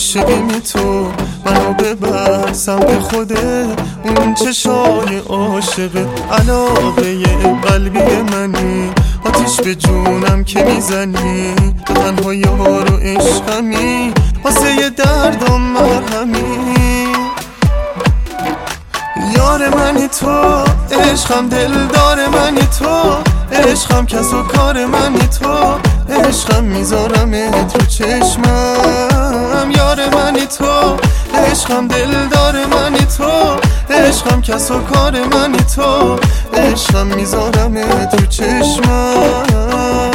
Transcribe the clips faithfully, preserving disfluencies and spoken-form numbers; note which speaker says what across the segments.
Speaker 1: عاشقی تو منو ببر سمت خوده، اون چشای عاشقه علاقه قلبی منی، آتیش به جونم که میزنی، تو تنها یار و عشقمی، واسه یه دردم مرهمی. یار منی تو، عشقم دلدار منی تو، عشقم کس و کار منی تو، عشقم میذارمت رو چشمم. یار منی تو، عشقم دلدار منی تو، عشقم کس و کار منی تو، عشقم میذارمت رو چشمم.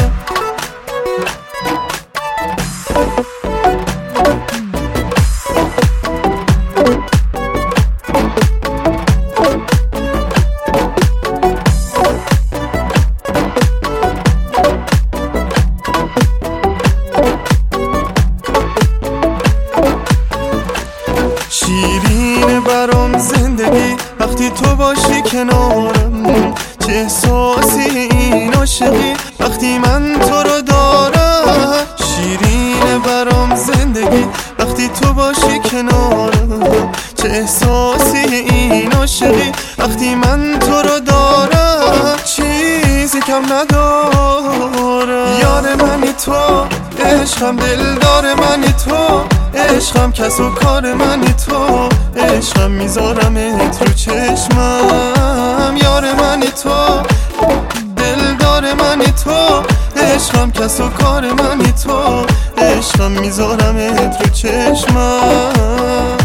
Speaker 1: شیرینه برام زندگی وقتی تو باشی کنارم، چه احساسی این عاشقی وقتی من تو رو دارم. شیرینه برام زندگی وقتی تو باشی کنارم، چه احساسی این عاشقی وقتی من تو رو دارم، چیزی کم ندارم. یار منی تو، عشقم دلدار منی تو، عشقم کس و کار منی تو، عشقم میذارمت رو چشمم. یار منی تو، دلدار منی تو، عشقم کس و کار منی تو، عشقم میذارمت رو چشمم.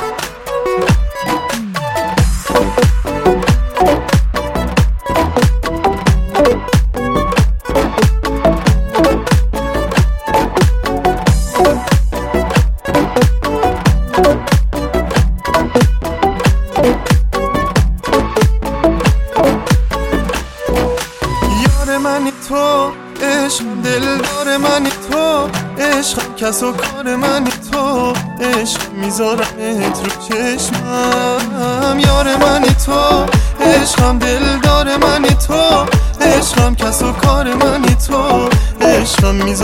Speaker 1: یار منی تو، عشق دلدار منی تو، عشق کس و کار منی تو، عشق میذارمت رو چشمم. یار منی تو، عشقم دلدار منی تو، عشقم کس و کار منی تو، عشقم میذارمت